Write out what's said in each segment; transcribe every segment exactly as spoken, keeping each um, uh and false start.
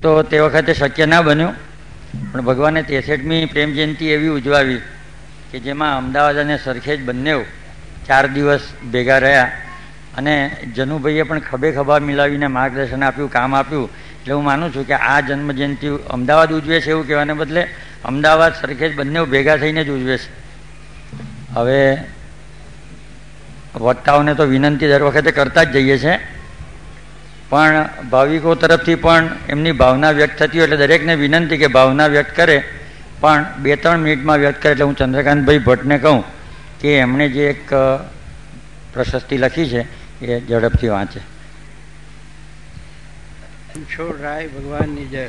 તો તે વખતે શક્ય ના બન્યું, પણ ભગવાને ત્રેસઠમી પ્રેમ જયંતિ એવી ઉજવાવી કે જેમાં અમદાવાદ અને સરખેજ બંને ચાર દિવસ ભેગા રહ્યા અને જનુભાઈએ પણ ખભે ખભા મિલાવીને માર્ગદર્શન આપ્યું, કામ આપ્યું. એટલે હું માનું છું કે આ જન્મજયંતિ અમદાવાદ ઉજવે છે એવું કહેવાને બદલે અમદાવાદ સરખેજ બંને ભેગા થઈને જ ઉજવે છે. હવે વક્તાઓને તો વિનંતી દર વખતે કરતા જ જઈએ છીએ, પણ ભાવિકો તરફથી પણ એમની ભાવના વ્યક્ત થતી હોય એટલે દરેકને વિનંતી કે ભાવના વ્યક્ત કરે, પણ બે ત્રણ મિનિટમાં વ્યક્ત કરે. એટલે હું ચંદ્રકાંતભાઈ ભટ્ટને કહું કે એમણે જે એક પ્રશસ્તિ લખી છે એ ઝડપથી વાંચે. છોડરાય ભગવાનની જય.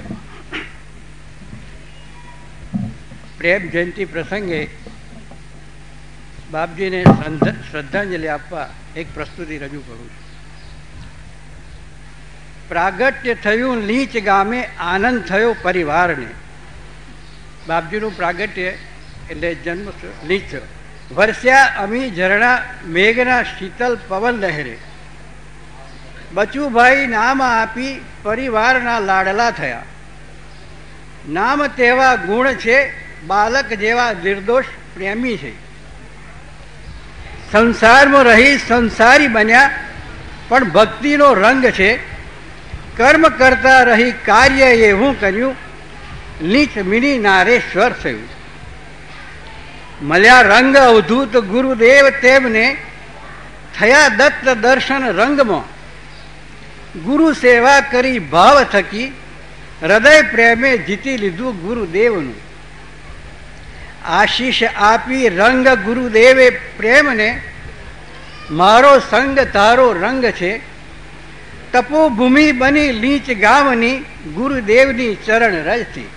પ્રેમ જયંતિ પ્રસંગે બાપજીને શ્રદ્ધાંજલિ આપવા એક પ્રસ્તુતિ રજૂ કરું છું. પ્રાગટ્ય થયું લીંચ ગામે, આનંદ થયો પરિવારને. બાપજીનું પ્રાગટ્ય એટલે જન્મ લીંચ. વરસ્યા અમી ઝરણા, મેઘના શીતલ પવન લહેરે. બચુભાઈ નામ આપી પરિવારના લાડલા થયા. નામ તેવા ગુણ છે, બાલક જેવા નિર્દોષ પ્રેમી છે. સંસારમાં રહી સંસારી બન્યા, પણ ભક્તિનો રંગ છે. કર્મ કરતા રહી કાર્ય એવું કર્યું, લીંચ મીણી નારેશ્વર થયું. મળ્યા રંગ અવધૂત ગુરુદેવ, તેમને થયા દત્ત દર્શન રંગમાં. ગુરુ સેવા કરી ભાવ થકી, હૃદય પ્રેમે જીતી લીધું ગુરુદેવનું. આશીષ આપી રંગ ગુરુદેવે પ્રેમને, મારો સંગ તારો રંગ છે. તપોભૂમિ બની લીંચ ગામની, ગુરુદેવની ચરણ રજથી.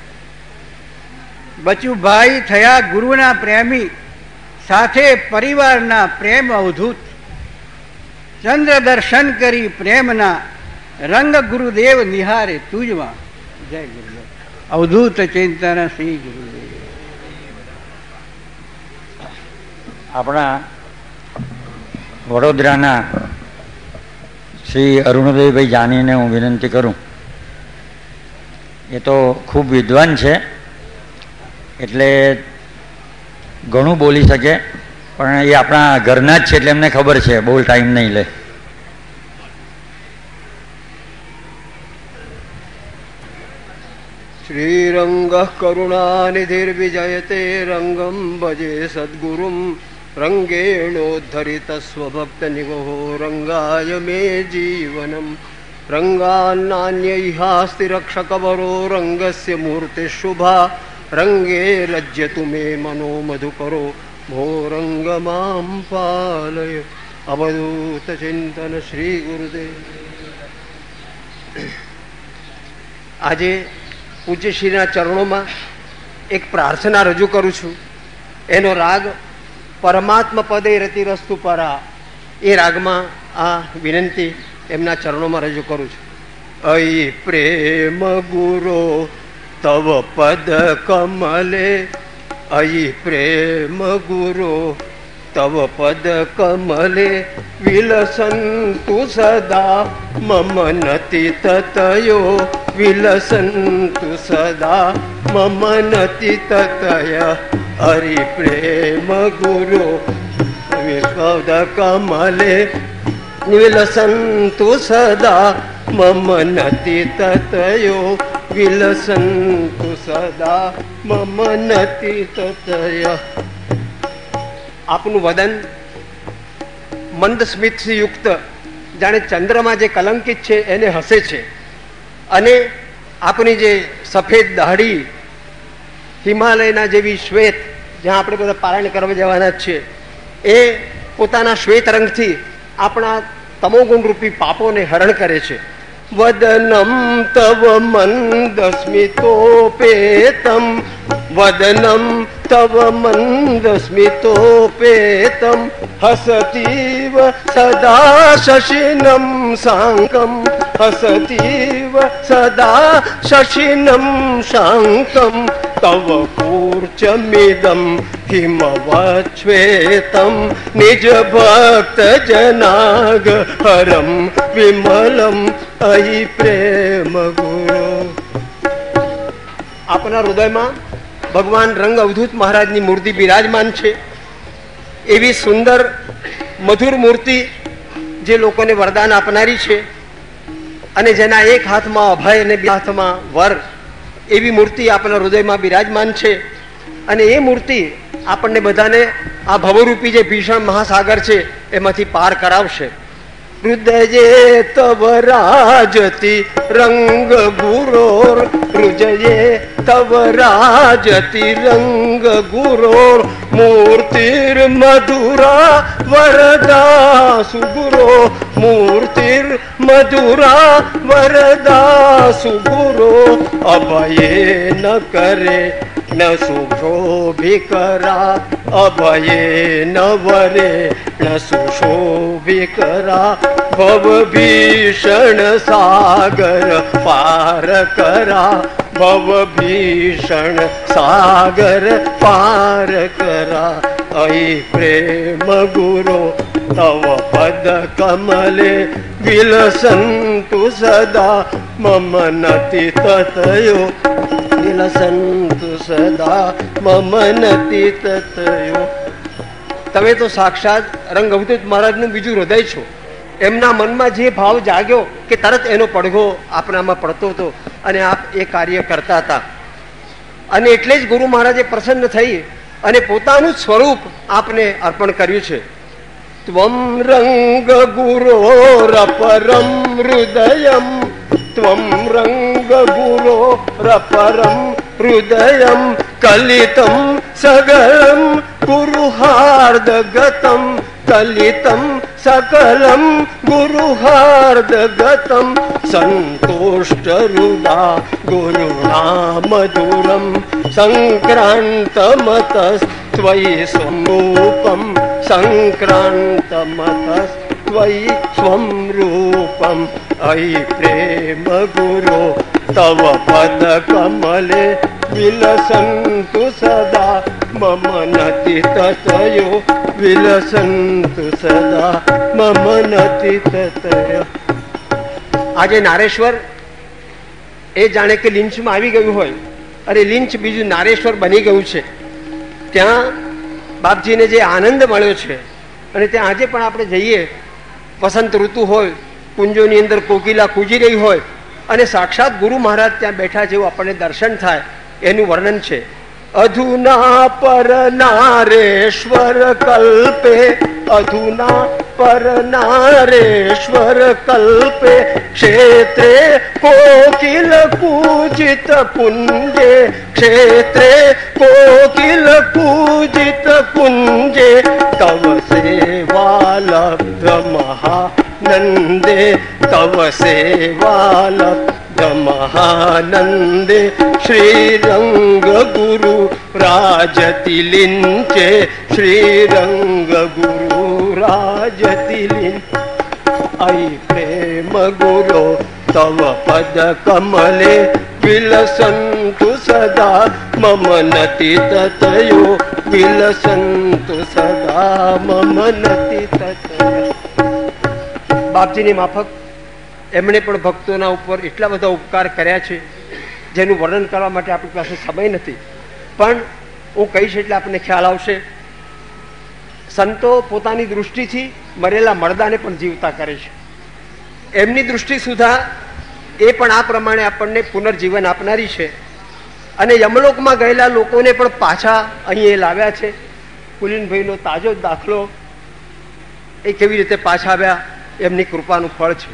બચુભાઈ થયા ગુરુના પ્રેમી, સાથે પરિવારના પ્રેમ અવધૂત. ચંદ્ર દર્શન કરી પ્રેમના, રંગ ગુરુદેવ નિહારે તુજમાં. જય ગુરુદેવ. અવધૂત ચિંતન શ્રી ગુરુદેવ. આપણા વડોદરાના શ્રી અરુણોદયભાઈ જાનીને હું વિનંતી કરું. એ તો ખૂબ વિદ્વાન છે, એટલે ઘણું બોલી શકે, પણ એ આપણા ઘરના જ છે એટલે એમને ખબર છે, બહુ ટાઈમ નહીં લે. શ્રીરંગ કરુણાનિધિર્વિજયતે રંગમ ભજે સદ્ગુરુમ. રંગેણોદ્ધરિત સ્વભક્ત નિગોહો રંગાય મે જીવનમ. રંગાન્નાન્યૈહાસ્તિ રક્ષકવરો રંગસ્ય મૂર્તિ શુભા. રંગે રજ્યતુ મે મનો મધુકરો ભો રંગ મામ પાલય. અવધૂત ચિંતન શ્રી ગુરુદેવ. આજે પૂજ્યશ્રીના ચરણોમાં એક પ્રાર્થના રજૂ કરું છું. એનો રાગ પરમાત્મા પદે રતિરસ્તુ પરા, એ રાગમાં આ વિનંતી એમના ચરણોમાં રજૂ કરું છું. અયી પ્રેમ ગુરો તવ પદ કમલે, અયી પ્રેમ ગુરો તવ પદ કમલે. વિલસંતુ સદા મમ નતિ તતયો, વિલસંતુ સદા મમ નતિ તતય. હરિ પ્રેમ ગુરો પદ કમલે, વિલસંતુ સદા મમ નતિ તતયો, વિલસંતુ સદા મમ નતિ તતય. આપનું વદન મંદ સ્મિતથી યુક્ત, જાણે ચંદ્રમાં જે કલંકિત છે એને હસે છે, અને આપની જે સફેદ દાઢી હિમાલયના જેવી શ્વેત, જ્યાં આપણે બધા પારાયણ કરવા જવાના જ છે, એ પોતાના શ્વેત રંગથી આપણા તમોગુણ રૂપી પાપોને હરણ કરે છે. વદનમ તવ મંદ સ્મિતોપેતમ, વદનમ તવ મંદ સ્મિતોપેતમ. હસતીવ સદા શશિનમ શાંકમ, હસતીવ સદા શશિનમ શાંકમ. તવ કૂર્ચમિદમ હિમવચ્છ્વેતમ, નિજ ભક્ત જનાગ હરમ વિમલમ. અયી પ્રેમ ગુરો આપણા હૃદયમાં ભગવાન રંગ અવધૂત મહારાજની મૂર્તિ બિરાજમાન છે. એવી સુંદર મધુર મૂર્તિ જે લોકોને વરદાન આપનારી છે અને જેના એક હાથમાં અભય અને બે હાથમાં વર, એવી મૂર્તિ આપણા હૃદયમાં બિરાજમાન છે. અને એ મૂર્તિ આપણને બધાને આ ભવરૂપી જે ભીષણ મહાસાગર છે એમાંથી પાર કરાવશે. હૃદયે તવ રાજતી રંગ ગુરોર, હૃદયે તવ રાજતી રંગ ગુરોર, મૂર્તિર મધુરા વરદા સુગુરો, મૂર્તિર મધુરા વરદા સુગુરો, અભયે ન કરે ન સુશોભિકરા, અભયે ન વરે ન સુશોભિકરા, ભવ ભીષણ સાગર પાર કરા, ભવ ભીષણ સાગર પાર કરા. અહી પ્રેમ ગુરો તવ પદ કમલે, વિલસંતુ સદા મમ નતિ તતયો, વિલસંતુ સદા મમ નતિ તતયો. તમે તો સાક્ષાત રંગ અવધૂત મહારાજનું બીજું હૃદય છો. એમના મનમાં જે ભાવ જાગ્યો કે તરત એનો પડઘો આપણામાં પડતો હતો અને આપ એ કાર્ય કરતા હતા. અને એટલે જ ગુરુ મહારાજે પ્રસન્ન થઈ અને પોતાનું સ્વરૂપ આપને અર્પણ કર્યું છે. ત્વમ રંગ ગુરોરપરમ હૃદયમ, ત્વમ રંગ ગુરોરપરમ હૃદયમ, કલિતમ સગલમ ગુરુહાર્દ ગતમ, કલિતમ સકલમ ગુરુહાર્દ ગતમ, સંતુષ્ટ હૃદા ગુરુણા મધુરમ, સંક્રાંત મતસ ત્વયી સ્વરૂપમ, સંક્રાંત મતસ ત્વયી સ્વમ રૂપમ. અયી પ્રેમ ગુરો તવ પદ કમલે, વિલસંતુ સદા મમ નતિ તતયો, વિલસંતુ સદા મમ નતિ તતયો. આજે નારેશ્વર એ જાણે કે લિંચમાં આવી ગયું હોય અને લિંચ બીજું નારેશ્વર બની ગયું છે. ત્યાં બાપજીને જે આનંદ મળ્યો છે અને ત્યાં આજે પણ આપણે જઈએ, વસંત ઋતુ હોય, કુંજોની અંદર કોકિલા કૂજી રહી હોય અને સાક્ષાત ગુરુ મહારાજ ત્યાં બેઠા જેવું આપણને દર્શન થાય, એનું વર્ણન છે. અધુના પર નારેશ્વર કલ્પે, અધુના પર નારેશ્વર કલ્પે, ક્ષેત્રે કોકિલ કૂજિત કુંજે, ક્ષેત્રે કોકિલ કૂજિત કુંજે, તવ સેવાલબ્ધ મહાનંદે, તવ સેવાલબ્ધ મહાનંદે, શ્રીરંગ ગુરુ રાજતી લિંચે, શ્રીરંગ ગુરુ રાજતી લિંચ. અયી પ્રેમ ગુરો તવ પદ કમલે, વિલસંતુ સદા મમ નતિ તતયો, વિલસંતુ સદા મમ નતિ તતયો. બાપજીની માફક એમણે પણ ભક્તોના ઉપર એટલા બધા ઉપકાર કર્યા છે જેનું વર્ણન કરવા માટે આપણી પાસે સમય નથી, પણ હું કહીશ એટલે આપણને ખ્યાલ આવશે. સંતો પોતાની દૃષ્ટિથી મરેલા મરદાને પણ જીવતા કરે છે. એમની દૃષ્ટિ સુધા એ પણ આ પ્રમાણે આપણને પુનર્જીવન આપનારી છે. અને યમલોકમાં ગયેલા લોકોને પણ પાછા અહીં એ લાવ્યા છે. કુલીનભાઈનો તાજો દાખલો, એ કેવી રીતે પાછા આવ્યા, એમની કૃપાનું ફળ છે.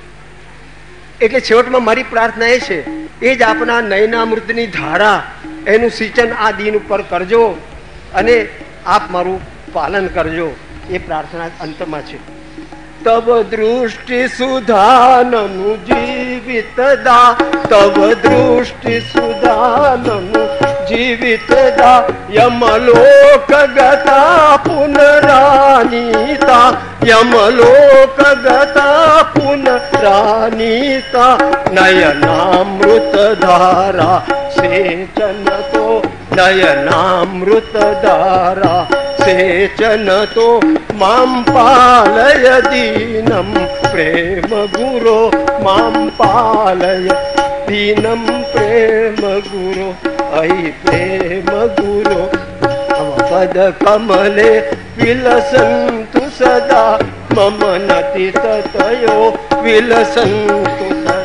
એટલે છેવટમાં મારી પ્રાર્થના એ છે, એ જ આપના નયનામૃતની ધારા એનું સિંચન આ દિન ઉપર કરજો અને આપ મારું પાલન કરજો, એ પ્રાર્થના અંતમાં છે. તવ દૃષ્ટિ સુધાનનું જીવિત દા, તવ દૃષ્ટિ સુધાનનું જીવિત દા, યમલોક ગતા પુનરાનીતા, યમલોક ગતા પુનરાનીતા, નયનામૃત ધારા સેચન તો, નયનામૃત ધારા સેચન તો, મામ પાલય દીનમ પ્રેમ ગુરો, મામ પાલય दीनं प्रेम गुरो अयि प्रेम गुरो पद कमले विलसन्तु सदा मम नति ततयो विलसन्तु सदा.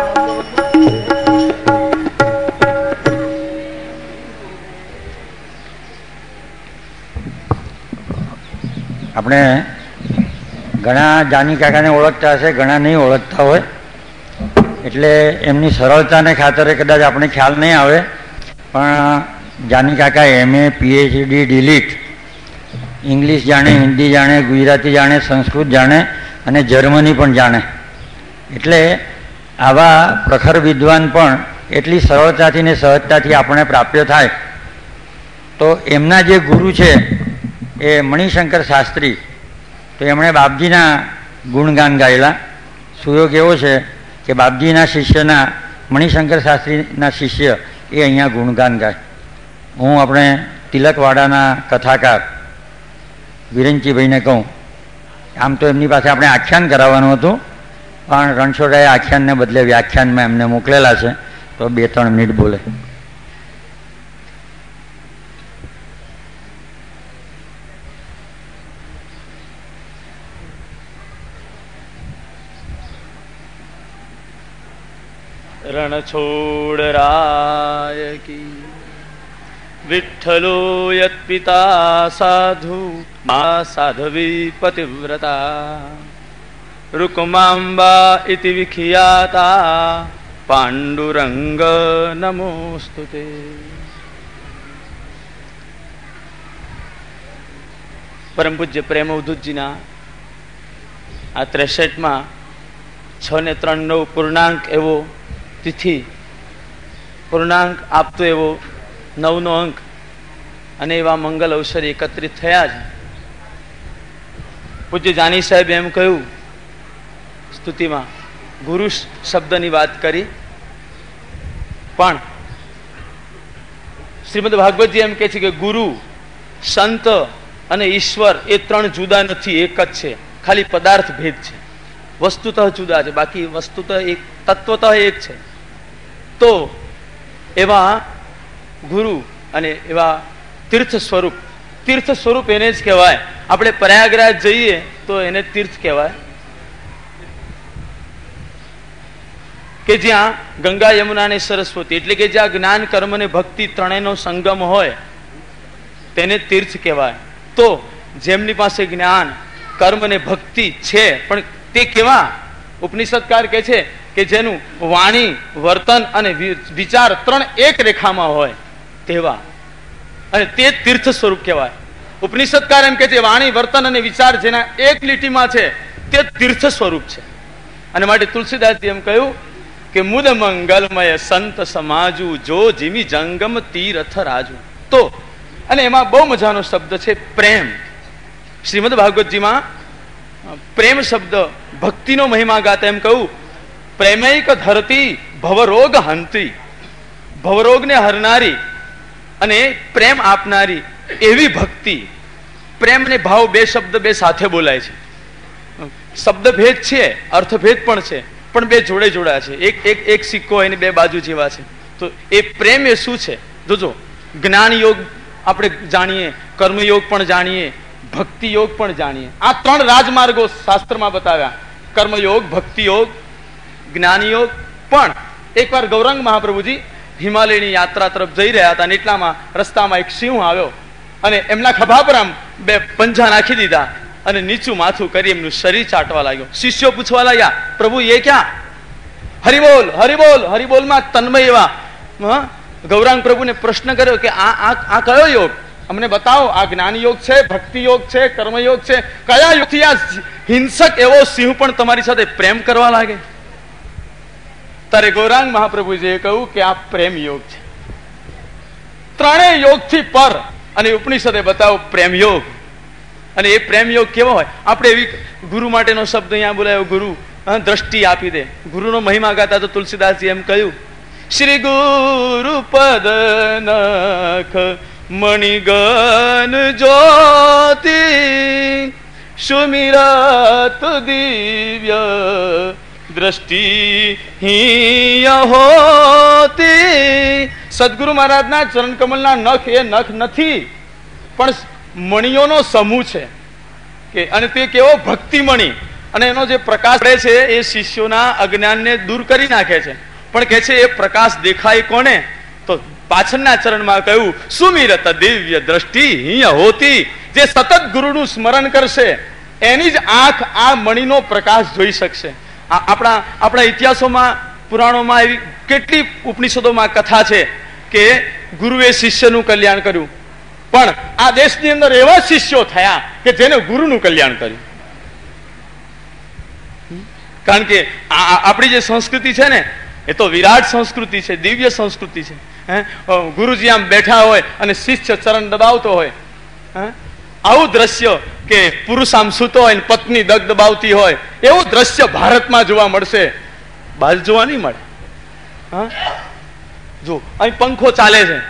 આપણે ઘણા જાની કાકાને ઓળખતા હશે, ઘણા નહીં ઓળખતા હોય, એટલે એમની સરળતાને ખાતરે કદાચ આપણે ખ્યાલ નહીં આવે, પણ જાની કાકા એમએ પીએચડી ડિલીટ, ઇંગ્લિશ જાણે, હિન્દી જાણે, ગુજરાતી જાણે, સંસ્કૃત જાણે અને જર્મની પણ જાણે. એટલે આવા પ્રખર વિદ્વાન પણ એટલી સરળતાથી ને સહજતાથી આપણને પ્રાપ્ય થાય. તો એમના જે ગુરુ છે એ મણિશંકર શાસ્ત્રી, તો એમણે બાપજીના ગુણગાન ગાયેલા. સુયોગ એવો છે કે બાપજીના શિષ્યના, મણિશંકર શાસ્ત્રીના શિષ્ય એ અહીંયા ગુણગાન ગાય. હું આપણે તિલકવાડાના કથાકાર વિરેનજીભાઈને કહું, આમ તો એમની પાસે આપણે આખ્યાન કરાવવાનું હતું, પણ રણછોડાએ આખ્યાનને બદલે વ્યાખ્યાનમાં એમને મોકલેલા છે, તો બે ત્રણ મિનિટ બોલે. रणछोड़ राय की विठ्ठलो यत पिता साधु मा साधवी पतिव्रता रुक्मांबा इति विख्याता पांडुरंग नमोस्तुते. પરમ પૂજ્ય પ્રેમ અવધૂતજીના આ ત્રેસઠમાં છ ને ત્રણ નવ પૂર્ણાંક એવો તિથિ, પૂર્ણાંક આપતો એવો નવનો અંક અને એવા મંગલ અવસર એકત્રિત થયા છે. પૂજ્ય જાની સાહેબ એમ કહ્યું સ્તુતિમાં, ગુરુ શબ્દની વાત કરી, પણ શ્રીમદ ભાગવતજી એમ કહે છે કે ગુરુ, સંત અને ઈશ્વર એ ત્રણ જુદા નથી, એક જ છે, ખાલી પદાર્થ ભેદ છે. વસ્તુતઃ જુદા છે, બાકી વસ્તુતઃ એક, તત્વતઃ એક છે. તો એવા ગુરુ અને એવા તીર્થ સ્વરૂપ, તીર્થ સ્વરૂપ એને જ કહેવાય. આપણે પ્રયાગરાજ જઈએ તો એને તીર્થ કહેવાય, કે જ્યાં ગંગા, યમુના અને સરસ્વતી, એટલે કે જ્યાં જ્ઞાન, કર્મ અને ભક્તિ ત્રણેયનો સંગમ હોય તેને તીર્થ કહેવાય. તો જેમની પાસે જ્ઞાન, કર્મ અને ભક્તિ છે, પણ તે કેવા? ઉપનિષદકાર કહે છે કે જેનું વાણી, વર્તન અને વિચાર ત્રણ એક રેખામાં હોય તેવા, અને તે તીર્થ સ્વરૂપ કહેવાય. ઉપનિષદકાર એમ કે છે વાણી, વર્તન અને વિચાર જેના એક લીટીમાં છે તે તીર્થ સ્વરૂપ છે. અને માટે તુલસીદાસજી એમ કહ્યું કે મુદ મંગલમય સંત સમાજુ જો જીમી જંગમ તીર્થ રાજુ. તો અને એમાં બહુ મજાનો શબ્દ છે પ્રેમ. શ્રીમદ ભાગવતજીમાં પ્રેમ શબ્દ ભક્તિનો મહિમા ગાતા એમ કહું, પ્રેમૈક ધરતી ભવરોગ હંતી, ભવરોગને હરનારી અને પ્રેમ આપનારી એવી ભક્તિ. પ્રેમ ને ભાવ બે શબ્દ બે સાથે બોલાય છે. શબ્દ ભેદ છે, અર્થભેદ પણ છે, પણ બે જોડે જોડા છે. એક એક એક સિક્કો એની બે બાજુ જેવા છે. તો એ પ્રેમ એ શું છે જોજો. જ્ઞાન યોગ આપણે જાણીએ, કર્મયોગ પણ જાણીએ, ભક્તિ યોગ પણ જાણીએ. આ ત્રણ રાજમાર્ગો શાસ્ત્રમાં બતાવ્યા, કર્મયોગ, ભક્તિ યોગ, જ્ઞાન યોગ. પણ એકવાર ગૌરાંગ મહાપ્રભુજી હિમાલયની યાત્રા તરફ જઈ રહ્યા હતા, અને એટલામાં રસ્તામાં એક સિંહ આવ્યો અને એમના ખભા પર આમ બે પંજા નાખી દીધા અને નીચું માથું કરી એમનું શરીર ચાટવા લાગ્યો. શિષ્યો પૂછવા લાગ્યા, પ્રભુ એ ક્યાં? હરિબોલ હરિબોલ હરિબોલમાં તન્મય એવા ગૌરાંગ પ્રભુને પ્રશ્ન કર્યો કે આ આ કયો યોગ? અમને બતાવો. આ જ્ઞાન યોગ છે, ભક્તિ યોગ છે, કર્મયોગ છે, કયા યોગથી આ હિંસક એવો સિંહ પણ તમારી સાથે પ્રેમ કરવા લાગે? ત્યારે ગૌરાંગ મહાપ્રભુજીએ કહ્યું કે આ પ્રેમ યોગ છે, ત્રણેય યોગથી પર. અને ઉપનિષદે બતાવો પ્રેમ યોગ. અને એ પ્રેમ યોગ કેવો હોય? આપણે એવી ગુરુ માટેનો શબ્દ અહીંયા બોલાયો, ગુરુ દ્રષ્ટિ આપી દે. ગુરુનો મહિમા ગાતા તો તુલસીદાસજી એમ કહ્યું, શ્રી ગુરુ પદ નખ મણિગન જ્યોતિ સુમિરત દિવ્ય દ્રષ્ટિ હોતી. સદગુરુ મહારાજના ચરણ કમલના નખ એ નખ નથી, પણ મણિઓનો સમૂહ છે કે અને તે કેવો ભક્તિમણી, અને એનો જે પ્રકાશ પડે છે એ શિષ્યોના અજ્ઞાનને દૂર કરી નાખે છે. પણ કે છે એ પ્રકાશ દેખાય કોને? તો પાછળના ચરણમાં કહ્યું સુમિરત દિવ્ય દ્રષ્ટિ હોતી. જે સતત ગુરુનું સ્મરણ કરશે એની જ આંખ આ મણીનો પ્રકાશ જોઈ શકશે. આપણા આપણા ઇતિહાસોમાં, પુરાણોમાં એવી કેટલી ઉપનિષદોમાં કથા છે કે ગુરુએ શિષ્યનું કલ્યાણ કર્યું, પણ આ દેશની અંદર એવા શિષ્યો થયા કે જેને ગુરુનું કલ્યાણ કર્યું. કારણ કે આપણી જે સંસ્કૃતિ છે ને એ તો વિરાટ સંસ્કૃતિ છે, દિવ્ય સંસ્કૃતિ છે. ગુરુજી આમ બેઠા હોય અને શિષ્ય ચરણ દબાવતો હોય, આવું દ્રશ્ય કે પુરુષ આમ સૂતો હોય પત્ની દગ દબાવતી હોય, એવું દ્રશ્ય ભારતમાં જોવા મળશે, બહાર જોવા નહીં મળે. હા, જો અહીં પંખો ચાલે છે,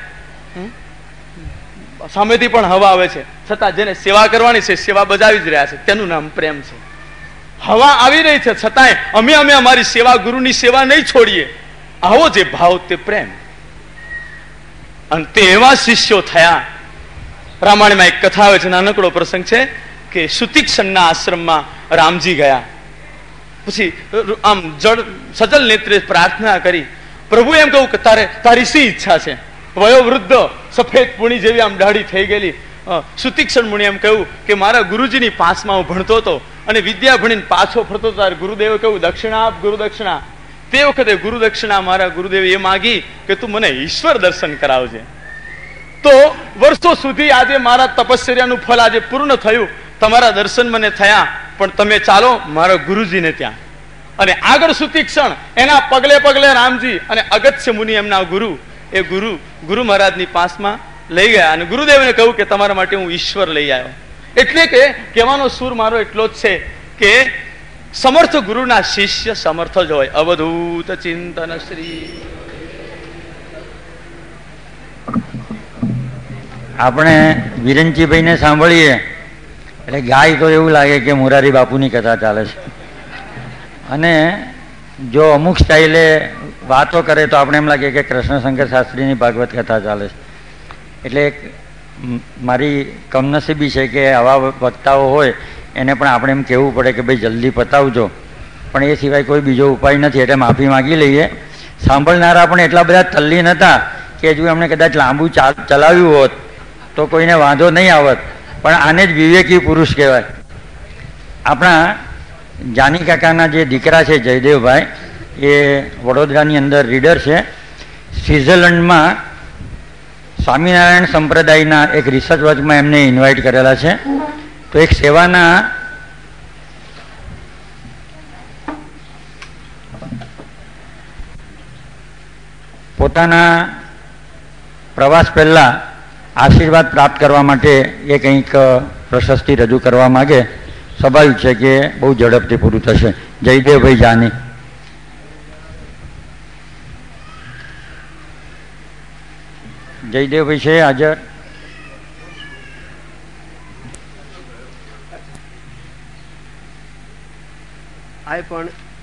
સામેથી પણ હવા આવે છે, છતાં જેને સેવા કરવાની છે સેવા બજાવી જ રહ્યા છે, તેનું નામ પ્રેમ છે. હવા આવી રહી છે છતાંય અમે અમે અમારી સેવા, ગુરુની સેવા નહીં છોડીએ. આવો જે ભાવ તે પ્રેમ. અને તે એવા શિષ્યો થયા. રામાયણમાં એક કથા આવે છે, નાનકડો પ્રસંગ છે કે સુતીક્ષણના આશ્રમમાં રામજી ગયા, પછી આમ જળ સજલ નેત્રે પ્રાર્થના કરી. પ્રભુ એમ કહું કે તારે તારી શી ઈચ્છા છે? વયોવૃદ્ધ સફેદ પૂણી જેવી આમ દાઢી થઈ ગયેલી સુતીક્ષણ મુનિ એમ કહ્યું કે મારા ગુરુજીની પાસમાં હું ભણતો હતો અને વિદ્યા ભણીને પાછો ફરતો હતો. ગુરુદેવે કહ્યું દક્ષિણા આપ, ગુરુ દક્ષિણા. તે વખતે ગુરુ દક્ષિણા મારા ગુરુદેવે એ માગી કે તું મને ઈશ્વર દર્શન કરાવજે. તો વર્ષો સુધી આજે મારા તપશ્ચર્યાનું ફળ આજે પૂર્ણ થયું, તમારા દર્શન મને થયા, પણ તમે ચાલો મારા ગુરુજીને ત્યાં. અને આગળ સુતીક્ષણ, એના પગલે પગલે રામજી, અને અગત્ય મુનિ એમના ગુરુ, એ ગુરુ ગુરુ મહારાજની પાસમાં લઈ ગયા અને ગુરુદેવને કહ્યું કે તમારા માટે હું ઈશ્વર લઈ આવ્યો. એટલે કે કહેવાનો સૂર મારો એટલો જ છે કે સમર્થ ગુરુના શિષ્ય સમર્થ જ હોય. અવધૂત ચિંતન શ્રી. આપણે વિરંચીભાઈને સાંભળીએ એટલે ગાય તો એવું લાગે કે મોરારી બાપુની કથા ચાલે છે, અને જો અમુક સ્ટાઇલે વાતો કરે તો આપણે એમ લાગે કે કૃષ્ણશંકર શાસ્ત્રીની ભાગવત કથા ચાલે છે. એટલે મારી કમનસીબી છે કે આવા વક્તાઓ હોય એને પણ આપણે એમ કહેવું પડે કે ભાઈ જલ્દી પતાવજો, પણ એ સિવાય કોઈ બીજો ઉપાય નથી, એટલે માફી માગી લઈએ. સાંભળનારા પણ એટલા બધા તલ્લીન હતા કે હજુ એમણે કદાચ લાંબુ ચલાવ્યું હોત તો કોઈને વાંધો નહીં આવત, પણ આને જ વિવેકી પુરુષ કહેવાય. આપણા જાની કાકાના જે દીકરા છે જયદેવભાઈ, એ વડોદરાની અંદર રીડર છે. સ્વિટ્ઝરલેન્ડમાં સ્વામિનારાયણ સંપ્રદાયના એક રિસર્ચ વર્કમાં એમને ઇન્વાઇટ કરેલા છે. તો એક સેવાના પોતાના પ્રવાસ પહેલા આશીર્વાદ પ્રાપ્ત કરવા માટે એ કંઈક પ્રશસ્તિ રજૂ કરવા માગે. સ્વાભાવિક છે કે બહુ ઝડપથી પૂરું થશે. જયદેવભાઈ જાની. જયદેવભાઈ છે હાજર? આ પણ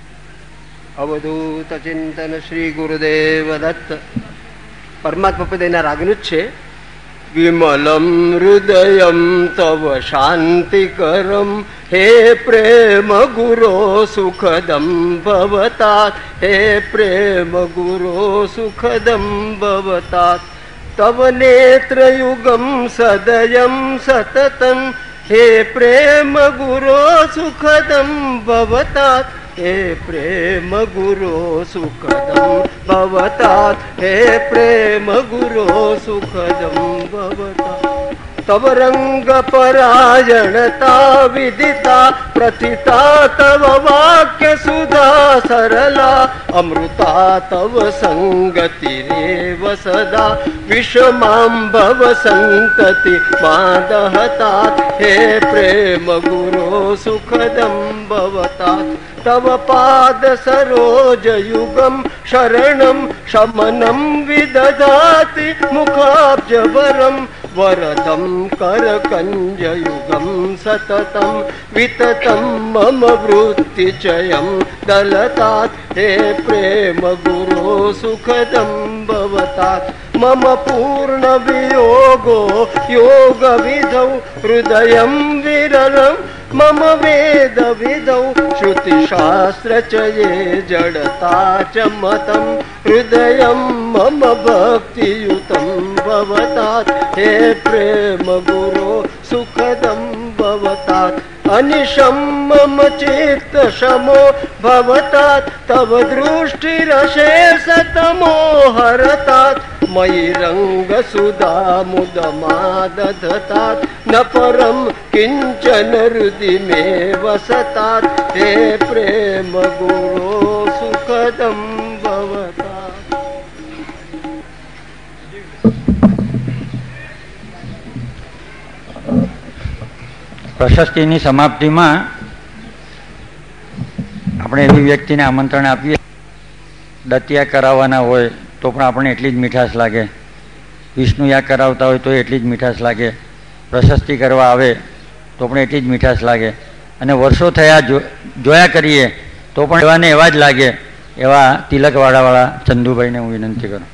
અવધૂત ચિંતન શ્રી ગુરુદેવ દત્ત પરમાત્મા પદેના રાગનું જ છે. વિમલમ હૃદયમ તવ શાંતિકરમ હે પ્રેમ ગુરો સુખદમ ભવતા, હે પ્રેમ ગુરો સુખદમ ભવતા. તવ નેત્રયુગમ સદયમ સતતમ હે પ્રેમ ગુરો સુખદમ ભવતા, હે પ્રેમ ગુરો સુખદમ ભવતા, હે પ્રેમ ગુરો સુખદમ ભવતા. તવ રંગ પરાયણતા વિદિતા પ્રથિતા તવ વાક્ય સુધા સરલા, અમૃતા તવ સંગતિ રેવ સદા, વિષમામ ભવ સંતતિ માદહતા, હે પ્રેમ ગુરો સુખદમ ભવતા. તવ પાદ સરોજ યુગમ શરણમ શમનમ વિદધાતિ મુખાબ્જવરમ, वरदं करकञ्जयुगं सततं विततं मम वृत्तिचयं दलतात् हे प्रेम गुरो सुखदं भवतात् मम पूर्णवियोगो योगविधौ हृदयं विरलं मम वेदविधौ श्रुतिशास्त्रचये जडता च मतं हृदयं मम भक्तियुतं भवतात् हे प्रेम गुरो सुखदं भवतात् अनिशं मम चित्तशमो भवतात् तव दृष्टिरशेषतमो हरतात् मयि रङ्गसुधामुदमादधतात् न परं किञ्चन हृदि मे वसतात् हे प्रेम गुरो सुखदं भवतात्। પ્રશસ્તિની સમાપ્તિમાં આપણે એવી વ્યક્તિને આમંત્રણ આપીએ, દત્તયા કરાવવાના હોય તો પણ આપણને એટલી જ મીઠાશ લાગે, વિષ્ણુયા કરાવતા હોય તો એટલી જ મીઠાશ લાગે, પ્રશસ્તિ કરવા આવે તો પણ એટલી જ મીઠાશ લાગે, અને વર્ષો થયા જોયા કરીએ તો પણ એવાને એવા જ લાગે. એવા તિલકવાળાવાળા ચંદુભાઈને હું વિનંતી કરું.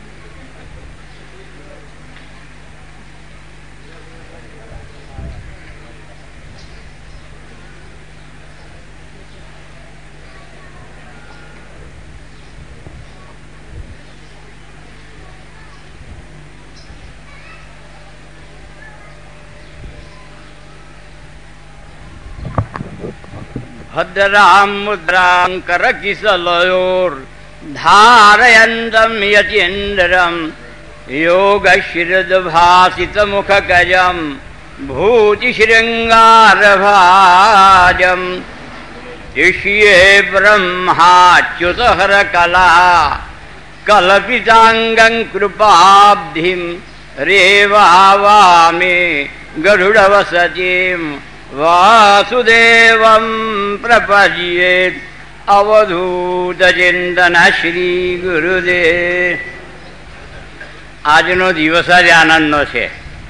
भद्रां मुद्रां करकिसलयोर् धारयन्तं यतीन्द्रं योगशिरद्भासितमुखगजं भूतिशृङ्गारभाजं ऋष्ये ब्रह्माच्युतहरकला कल्पिताङ्गं कृपाब्धिं रेवावामे गरुडवसतिं વાસુદેવમ પ્રપજ્યેત અવધૂત ચિંતન શ્રી ગુરુદેવ. આજનો દિવસ જ આનંદનો છે.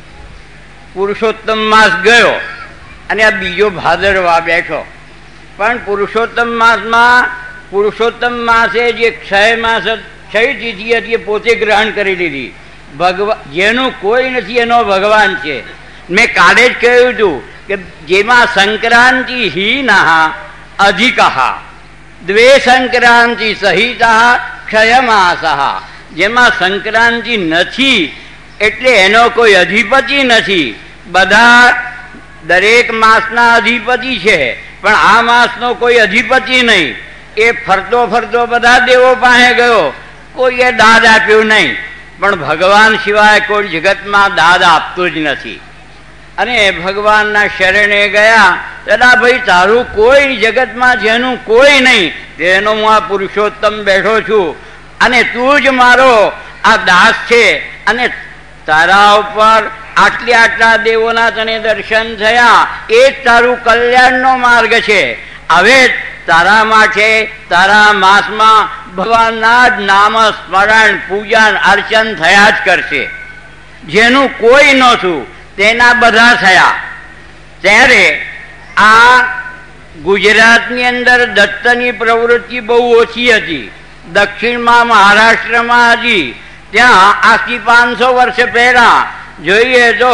પુરુષોત્તમ માસ ગયો અને આ બીજો ભાદરવા બેઠો, પણ પુરુષોત્તમ માસમાં પુરુષોત્તમ માસે જે ક્ષય માસ ક્ષય તિથિ હતી એ પોતે ગ્રહણ કરી લીધી. ભગવાન જેનું કોઈ નથી એનો ભગવાન છે. મેં કાલે જ કહ્યું હતું કે જેમાં સંક્રાંતિ હીનઃ અધિકઃ દ્વે સંક્રાંતિ સહિતઃ ક્ષયમાસઃ. જેમાં સંક્રાંતિ નથી એટલે એનો કોઈ અધિપતિ નથી. બધા દરેક માસના અધિપતિ છે, પણ આ માસનો કોઈ અધિપતિ નહીં. એ ફરતો ફરતો બધા દેવો પાસે ગયો, કોઈએ દાદ આપ્યું નહીં. પણ ભગવાન સિવાય કોઈ જગતમાં દાદ આપતું જ નથી. અને ભગવાનના શરણે ગયા, દાદા ભાઈ તારું કોઈ જગતમાં જેનું કોઈ નહીં તેનો હું આ પુરુષોત્તમ બેઠો છું, અને તું જ મારો આ દાસ છે, અને તારા ઉપર આટલી આટલા દેવોના તને દર્શન થયા, એ જ તારું કલ્યાણનો માર્ગ છે. હવે તારા માટે તારા માસમાં ભગવાનના જ નામ સ્મરણ પૂજન અર્ચન થયા જ કરશે. જેનું કોઈ નહોતું તેના બધા થયા. ત્યારે આ ગુજરાતની અંદર દત્તની પ્રવૃત્તિ બહુ ઓછી હતી. દક્ષિણમાં મહારાષ્ટ્રમાં હતી. ત્યાં આજથી પાંચસો વર્ષ પહેલા જોઈએ તો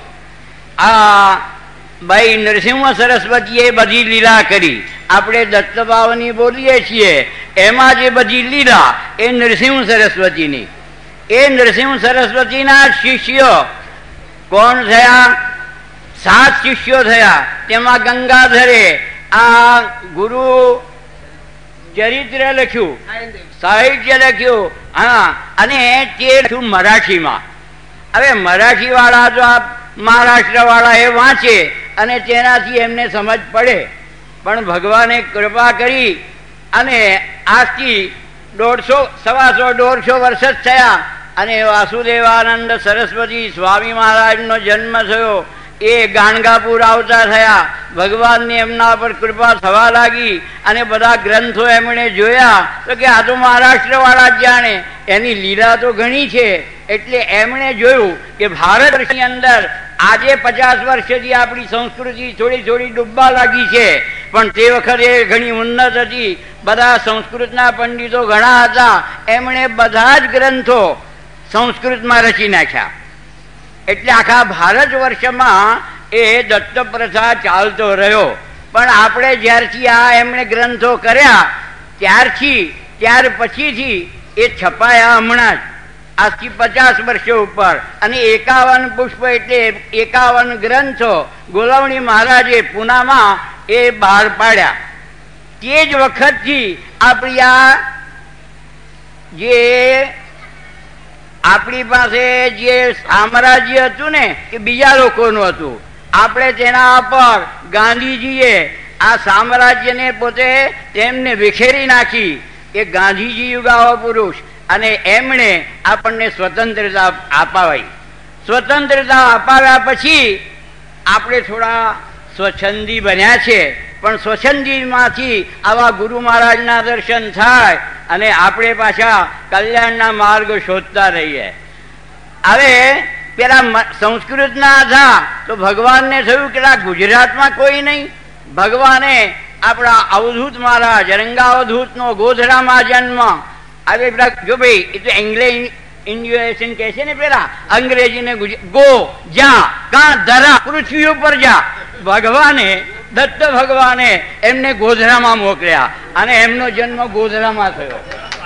આ ભાઈ નરસિંહ સરસ્વતીએ બધી લીલા કરી. આપણે દત્તભાવની બોલીએ છીએ, એમાં જે બધી લીલા એ નરસિંહ સરસ્વતીની. એ નરસિંહ સરસ્વતીના શિષ્યો કોણ થયા? સાત શિષ્યો થયા. તેમાં ગંગાધરે આ ગુરુ ચરિત્ર લખ્યું, સાહિત્ય લખ્યું, હા, અને તે લખ્યું મરાઠીમાં. હવે મરાઠી વાળા તો આ મહારાષ્ટ્ર વાળા એ વાંચે અને તેનાથી એમને સમજ પડે. પણ ભગવાને કૃપા કરી અને આજથી દોઢસો સવાસો દોઢસો વર્ષ જ થયા અને વાસુદેવાનંદ સરસ્વતી સ્વામી મહારાજનો જન્મ થયો. એ ગાણગાપુર આવતા થયા. ભગવાનની એમના પર કૃપા થવા લાગી અને બધા ગ્રંથો એમણે જોયા તો કે આ તો મહારાષ્ટ્ર વાળા જ જાણે, એની લીલા તો ઘણી છે. એટલે એમણે જોયું કે ભારત વર્ષની અંદર આજે પચાસ વર્ષથી આપણી સંસ્કૃતિ થોડી થોડી ડૂબવા લાગી છે, પણ તે વખતે ઘણી ઉન્નત હતી. બધા સંસ્કૃતના પંડિતો ઘણા હતા, એમણે બધા જ ગ્રંથો સંસ્કૃતમાં રચી નાખ્યા. એટલે આખા ભારત વર્ષમાં એ દત્ત પ્રથા ચાલતો રહ્યો. પણ આપણે જ્યારથી આ એમણે ગ્રંથો કર્યા ત્યારથી ત્યાર પછીથી એ છપાયા હમણાં જ આજથી પચાસ વર્ષો ઉપર. અને એકાવન પુષ્પ એટલે એકાવન ગ્રંથો ગોલવણી મહારાજે પૂનામાં એ બહાર પાડ્યા. તે જ વખતથી આપણી આ જે આપણી પાસે જે સામ્રાજ્ય હતું ને એ બીજા લોકોનું હતું. આપણે તેના પર ગાંધીજીએ આ સામ્રાજ્યને પોતે તેમને વિખેરી નાખી. એ ગાંધીજી યુગાવા પુરુષ અને એમણે આપણને સ્વતંત્રતા અપાવી. સ્વતંત્રતા અપાવ્યા પછી આપણે થોડા સ્વચ્છંદી બન્યા છે, પણ સ્વચ્છંદીમાંથી આવા ગુરુ મહારાજના દર્શન થાય અને આપણે પાછા કલ્યાણના માર્ગ શોધતા રહીએ. હવે પેલા સંસ્કૃતના હતા તો ભગવાનને થયું કે ગુજરાતમાં કોઈ નહીં. ભગવાને આપણા અવધૂત મહારાજ રંગાવધૂતનો ગોધરામાં જન્મ. હવે જો ભાઈ એ તો એંગ્લેજ ઇન્ડિયન કહે છે ને, પેલા અંગ્રેજીને ગો જા કા ધરા પૃથ્વી ઉપર જા. ભગવાને દત્ત ભગવાને એમને ગોધરામાં મોકલ્યા અને એમનો જન્મ ગોધરામાં થયો.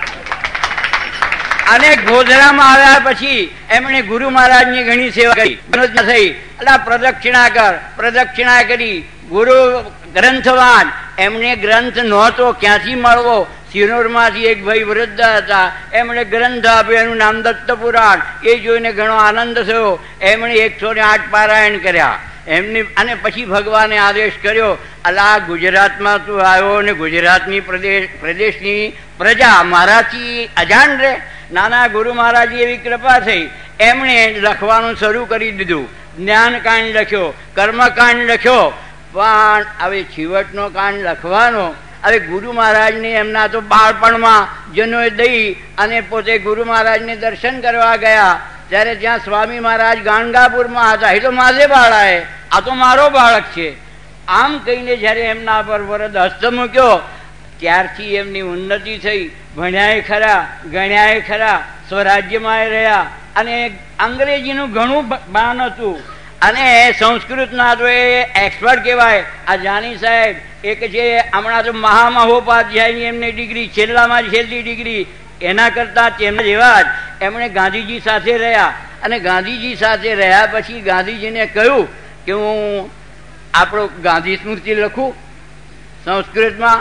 અને ગોધરામાં આવ્યા પછી એમણે ગુરુ મહારાજની ઘણી સેવા કરી. થઈ એટલે પ્રદક્ષિણા કર પ્રદક્ષિણા કરી. ગુરુ ગ્રંથવાન, એમણે ગ્રંથ નહોતો ક્યાંથી મળવો. સિનોરમાંથી એક ભાઈ વૃદ્ધ હતા, એમણે ગ્રંથ આપ્યો, એનું નામ દત્ત પુરાણ. એ જોઈને ઘણો આનંદ થયો. એમણે એકસો ને આઠ પારાયણ કર્યા એમની. અને પછી ભગવાને આદેશ કર્યો, અલા ગુજરાતમાં તું આવ્યો ને ગુજરાતની પ્રદેશ પ્રદેશની પ્રજા મારાથી અજાણ રે. નાના ગુરુ મહારાજની એવી કૃપા થઈ, એમણે લખવાનું શરૂ કરી દીધું. જ્ઞાનકાંડ લખ્યો, કર્મકાંડ લખ્યો. પણ હવે છેવટનો કાંડ લખવાનો. હવે ગુરુ મહારાજને એમના તો બાળપણમાં જનોય દઈ અને પોતે ગુરુ મહારાજને દર્શન કરવા ગયા ત્યારે ત્યાં સ્વામી મહારાજ ગાણગાપુરમાં હતા. એ તો મારે બાળાએ, આ તો મારો બાળક છે આમ કહીને જયારે એમના પર વરદ હસ્ત મૂક્યો ત્યારથી એમની ઉન્નતિ થઈ. ભણ્યાય ખરા, ગણ્યાય ખરા, સ્વરાજ્યમાં રહ્યા અને અંગ્રેજીનું ઘણું ભાન હતું. અને સંસ્કૃતના તો એ એક્સપર્ટ કહેવાય. આ જાની સાહેબ એક જે હમણાં તો મહામહોપાધ્યાયની એમની ડિગ્રી, છેલ્લામાં છેલ્લી ડિગ્રી, એના કરતાં તેમના જેવા જ એમણે ગાંધીજી સાથે રહ્યા. અને ગાંધીજી સાથે રહ્યા પછી ગાંધીજીને કહ્યું કે હું આપણો ગાંધી સ્મૃતિ લખું સંસ્કૃતમાં.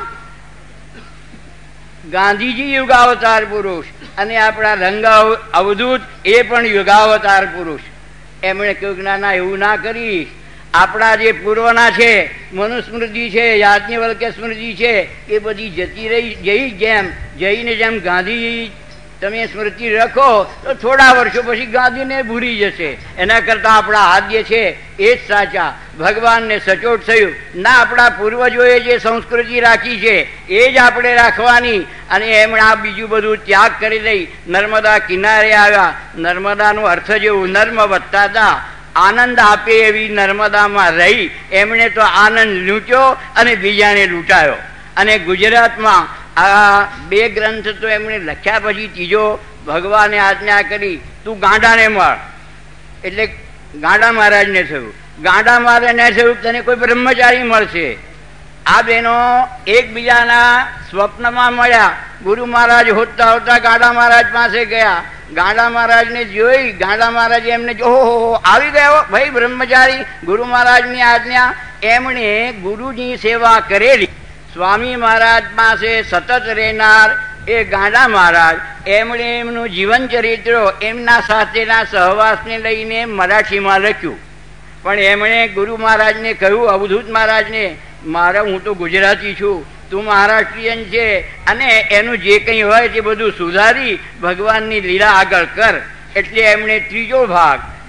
ગાંધીજી યુગાવતાર પુરુષ અને આપણા રંગા અવધૂત એ પણ યુગાવતાર પુરુષ. એમણે કહ્યું કે ના ના એવું ના કરીશ. આપણા જે પૂર્વના છે મનુસ્મૃતિ છે, યાજ્ઞવલ્ક્ય સ્મૃતિ છે, એ બધી જતી રહી જઈ. જેમ જઈને જેમ ગાંધી તમે સ્મૃતિ રાખો તો થોડા વર્ષો પછી ગાંધીને ભૂલી જશે. એના કરતાં આપણા હાથ જે છે એ જ સાચા. ભગવાનને સચોટ થયું ના, આપણા પૂર્વજોએ જે સંસ્કૃતિ રાખી છે એ જ આપણે રાખવાની. અને એમણે આ બીજું બધું ત્યાગ કરી દઈ નર્મદા કિનારે આવ્યા. નર્મદાનો અર્થ જેવું નર્મ વધતા હતા, આનંદ આપે એવી નર્મદામાં રહી એમણે તો આનંદ લૂંટ્યો અને બીજાને લૂંટાયો. અને ગુજરાતમાં આ બે ગ્રંથ તો એમણે લખ્યા પછી ત્રીજો ભગવાને આજ્ઞા કરી તું ગાંડાને મળ. એટલે ગાંડા મહારાજને થયું. ગાંડા મહારાજને થયું તને કોઈ બ્રહ્મચારી મળશે. આ બહેનો એકબીજાના સ્વપ્નમાં મળ્યા. ગુરુ મહારાજ હોતા હોતા ગાંડા મહારાજ પાસે ગયા. ગાંડા મહારાજને જોઈ ગાંડા મહારાજે એમને જો ઓહો આવી ગયો ભાઈ બ્રહ્મચારી. ગુરુ મહારાજની આજ્ઞા. એમણે ગુરુની સેવા કરેલી. સ્વામી મહારાજ પાસે સતત રહેનાર એ ગાંડા મહારાજ, એમણે એમનું જીવન ચરિત્ર એમના સાથેના સહવાસને લઈને મરાઠીમાં લખ્યું. પણ એમણે ગુરુ મહારાજને કહ્યું, અવધૂત મહારાજને, મારે હું તો ગુજરાતી છું, તું મહારાષ્ટ્રીયન છે અને એનું જે કંઈ હોય તે બધું સુધારી ભગવાનની લીલા આગળ કર. એટલે એમણે ત્રીજો ભાગ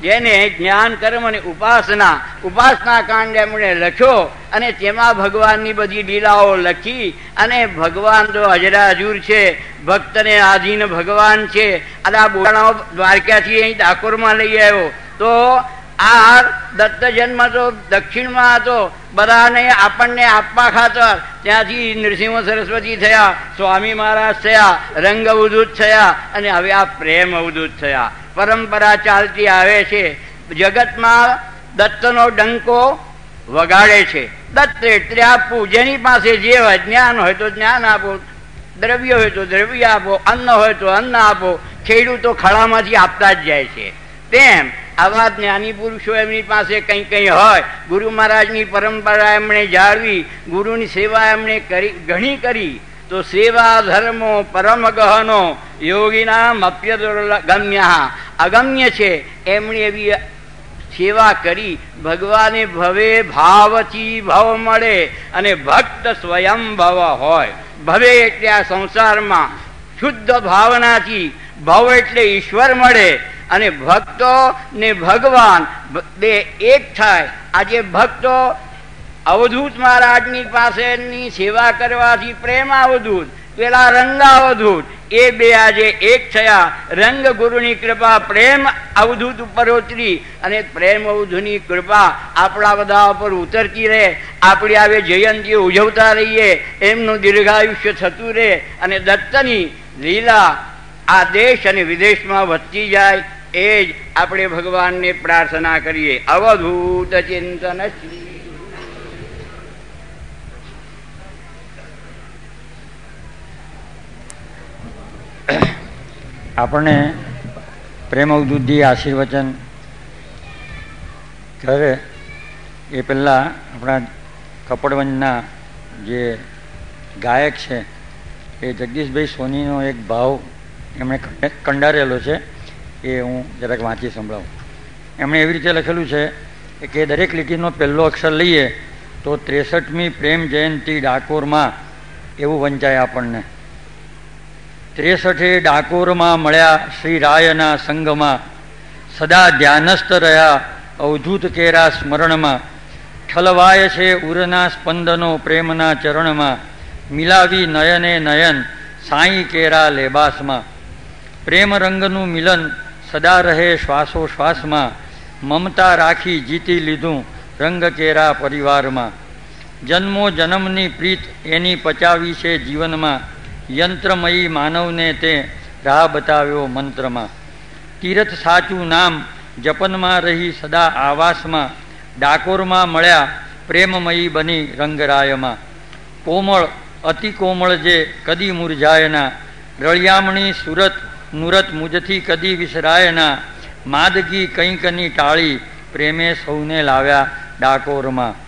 જેને જ્ઞાન કર્મ અને ઉપાસના ઉપાસના કાંડ એમણે લખ્યો અને તેમાં ભગવાનની બધી લીલાઓ લખી. અને ભગવાન તો અજરાજુર છે, ભક્તને આધીન ભગવાન છે. અને આ બોલાણો દ્વારકાથી અહીં ડાકોરમાં લઈ આવ્યો. તો આ દત્ત જન્મ તો દક્ષિણમાં હતો, બધાને આપણને આપવા ખાતર. ત્યાંથી નૃસિંહ સરસ્વતી થયા, સ્વામી મહારાજ થયા, રંગ અવધૂત થયા, અને હવે આ પ્રેમ અવધૂત થયા. પરંપરા ચાલતી આવે છે. જગતમાં દત્તનો ડંકો વગાડે છે. દત્ત એટલે આપવું, જેની પાસે જે હોય, જ્ઞાન હોય તો જ્ઞાન આપો, દ્રવ્ય હોય તો દ્રવ્ય આપો, અન્ન હોય તો અન્ન આપો. ખેડૂતો ખળામાંથી આપતા જ જાય છે. તેમ આવા જ્ઞાની પુરુષો એમની પાસે કંઈ કંઈ હોય, ગુરુ મહારાજની પરંપરા એમણે જાળવી, ગુરુની સેવા એમણે કરી ઘણી કરી. તો સેવા ધર્મો પરમ ગહનો યોગીનામ અપ્યદુર્ગમ્ય, અગમ્ય છે. એમણે એવી સેવા કરી. ભગવાને ભવે ભાવથી ભવ મળે, અને ભક્ત સ્વયં ભવ હોય. ભવે એટલે આ સંસારમાં શુદ્ધ ભાવનાથી, ભવ એટલે ઈશ્વર મળે, અને ભક્તો ને ભગવાન બે એક થાય. આજે ભક્તો અવધૂત મહારાજની પાસેની સેવા કરવાથી પ્રેમ અવધૂત, પેલા રંગ અવધૂત, એ બે આજે એક થયા. રંગ ગુરુની કૃપા પ્રેમ અવધૂત ઉપર ઉતરી, અને પ્રેમ અવધૂની કૃપા આપણા બધા ઉપર ઉતરતી રહે. આપણી આવે જયંતી ઉજવતા રહીએ, એમનું દીર્ઘાયુષ્ય થતું રહે, અને દત્તની લીલા આ દેશ અને વિદેશમાં વધતી જાય. એ જ આપણે ભગવાનને પ્રાર્થના કરીએ. અવધૂત ચિંતન. આપણને પ્રેમ અવધૂતજી આશીર્વચન કરે એ પહેલાં આપણા કપડવંજના જે ગાયક છે એ જગદીશભાઈ સોનીનો એક ભાવ એમણે કંડારેલો છે, એ હું જરાક વાંચી સંભળાવું. એમણે એવી રીતે લખેલું છે કે દરેક લીટીનો પહેલો અક્ષર લઈએ તો ત્રેસઠમી પ્રેમ જયંતી ડાકોરમાં એવું વંચાય આપણને. ત્રેસઠે ડાકોરમાં મળ્યા શ્રી રાયના સંગમાં, સદા ધ્યાનસ્થ રહ્યા અવધૂત કેરા સ્મરણમાં. ઠલવાય છે ઉરના સ્પંદનો પ્રેમના ચરણમાં, મિલાવી નયને નયન સાંઈ કેરા લેબાસમાં. પ્રેમ રંગનું મિલન સદા રહે શ્વાસોશ્વાસમાં, મમતા રાખી જીતી લીધું રંગ કેરા પરિવારમાં. જન્મો જન્મની પ્રીત એની પચાવી છે જીવનમાં, યંત્રમયી માનવને તે રાહ બતાવ્યો મંત્રમાં. તીરથ સાચું નામ જપનમાં રહી સદા આવાસમાં, ડાકોરમાં મળ્યા પ્રેમમયી બની રંગરાયમાં. કોમળ અતિ કોમળ જે કદી મુરઝાયના, રળિયામણી સુરત નુરત મુજથી કદી વિસરાયના. માદગી કંઈકની ટાળી પ્રેમે સૌને લાવ્યા ડાકોરમાં.